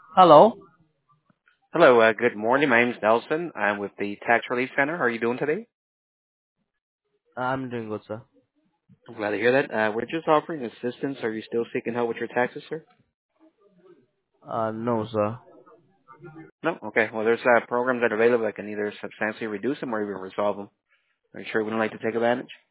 Hello. Hello, good morning. My name is Nelson. I'm with the Tax Relief Center. How are you doing today? I'm doing good, sir. I'm glad to hear that. We're just offering assistance. Are you still seeking help with your taxes, sir? No, sir. No? Okay. Well, there's programs that are available that can either substantially reduce them or even resolve them. Are you sure you wouldn't like to take advantage?